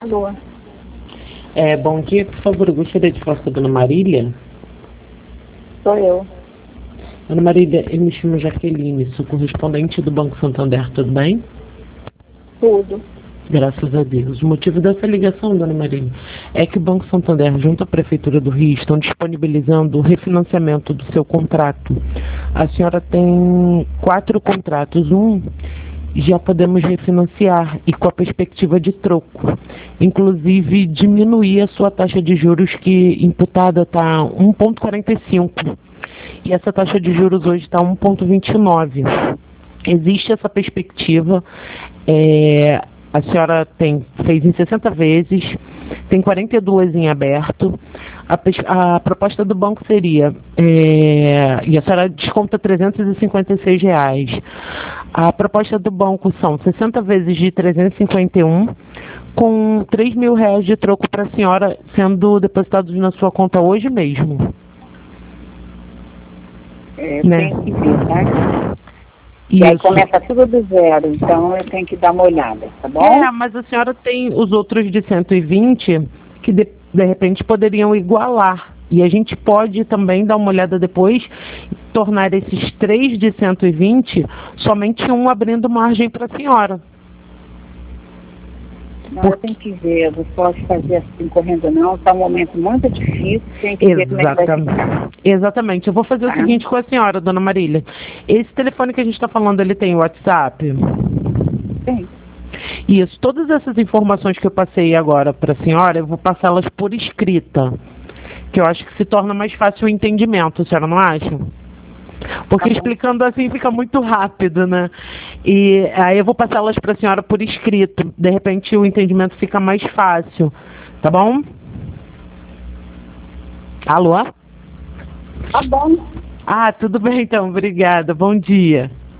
Alô, Bom dia, por favor, eu gostaria de falar com a dona Marília. sou eu. Dona Marília, eu me chamo Jaqueline, sou correspondente do Banco Santander, tudo bem? Tudo. Graças a Deus. O motivo dessa ligação, dona Marília, é que o Banco Santander, junto à Prefeitura do Rio, estão disponibilizando o refinanciamento do seu contrato. A senhora tem 4 contratos, já podemos refinanciar e com a perspectiva de troco. Inclusive, diminuir a sua taxa de juros que imputada está 1,45 e essa taxa de juros hoje está 1,29. Existe essa perspectiva. A senhora fez em 60 vezes, tem 42 em aberto. A proposta do banco seria, e a senhora desconta R$ 356. A proposta do banco são 60 vezes de 351, com R$ 3.000 de troco para a senhora, sendo depositados na sua conta hoje mesmo. Né? Tem que ver, tá? E aí começa tudo do zero, então eu tenho que dar uma olhada, tá bom? Mas a senhora tem os outros de 120 que de repente poderiam igualar. E a gente pode também dar uma olhada depois, tornar esses 3 de 120 somente um abrindo margem para a senhora. Não, eu tenho que ver, eu não posso fazer assim correndo não, está um momento muito difícil, tem que ver como é que vai ficar. Exatamente, eu vou fazer o seguinte com a senhora, dona Marília. Esse telefone que a gente está falando, ele tem WhatsApp? Tem. Isso, todas essas informações que eu passei agora para a senhora, eu vou passá-las por escrita, que eu acho que se torna mais fácil o entendimento, a senhora não acha? Porque explicando assim fica muito rápido, né? E aí eu vou passá-las para a senhora por escrito. De repente o entendimento fica mais fácil. Tá bom? Alô? Tá bom. Tudo bem então. Obrigada. Bom dia.